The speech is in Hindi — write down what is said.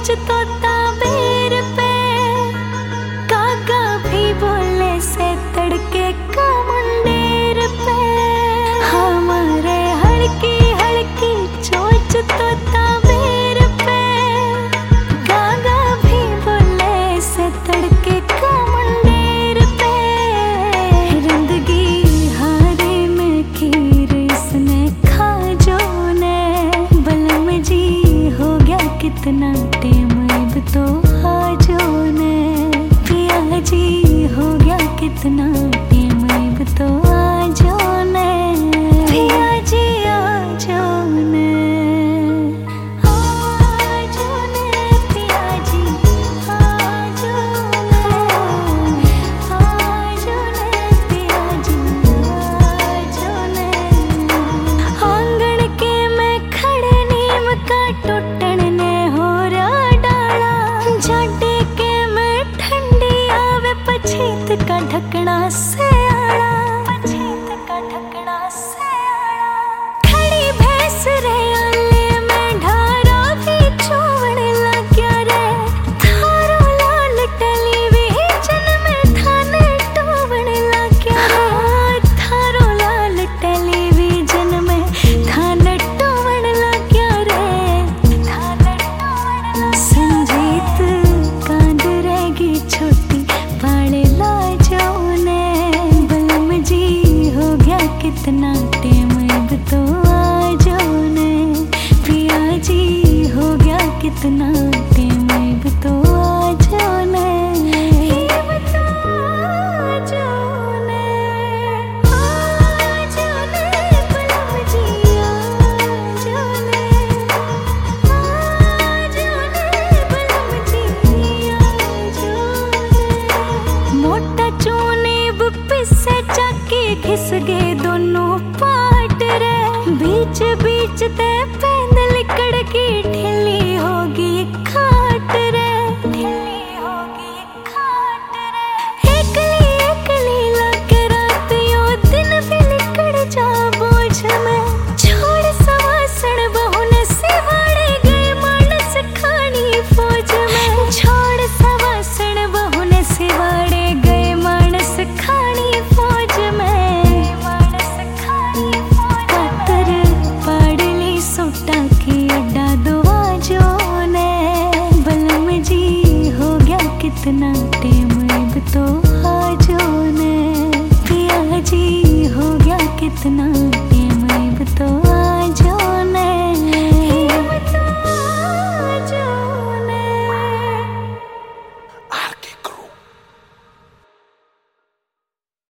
चोच तोता बेर पे, कागा भी बोले से तड़के का मुंडेर पे। हमारे हल्की हल्की चोच तोता बेर पे, कागा भी बोले से तड़के का मुंडेर पे। रंदगी हारे में खीर इसने खा जो ने, बलम जी हो गया कितना टेम अब तो आजो ने। पिया जी हो गया कितना टेम अब तो आजो ने। पिया जी आजो ने, आजो ने। पिया जी आजो ने, आजो ने। पिया जी आजो ने। आंगन के में खड़े नीम का टूटन ने हो रहा डाला, जाडे के में ठंडी आवे पछीत का ढकना से आड़ा, पछीत का ढकना से आड़ा। खड़ी भैंस रे आले में ढारा भी चोवण लाग्या रे, थारो लाल टेलीविजन में थाने टोवण लाग्या रे। थारो लाल टेलीविजन में थाने टोवण लाग्या रे, थाने टोवण लाग्या। संजीत कांद रहेगी छोटी पाले लाजो ने, बलम जी हो गया कितना टेम अब तो आजो ने। पिया जी हो गया कितना टेम अब तो आजो ने, अब तो आजो ने। आजो ने बलम जी आजो ने, आजो ने बलम जी आजो ने। मोटा चूनी पिसे चाकी घिस गए दोनों पाट रे, बीच बीच ते पेंद लिकड़ की ढिली होगी खाट रे, ढिली होगी खाट रे। एकली एकली लगे रात यो दिन भी लिकड़ जा बोझ में, छोड़ सवासण बहू ने सिवाड़े गए मानस खानी फौज में। छोड़ सवासण बहू ने सिवाड़े गए मानस खानी फौज में, मानस खानी फौज। पातर पाड़ली सोटा की अड्डा दुआजो ने, बलम जी हो गया कितना टेम अब तो आजो ने। पिया जी हो गया कितना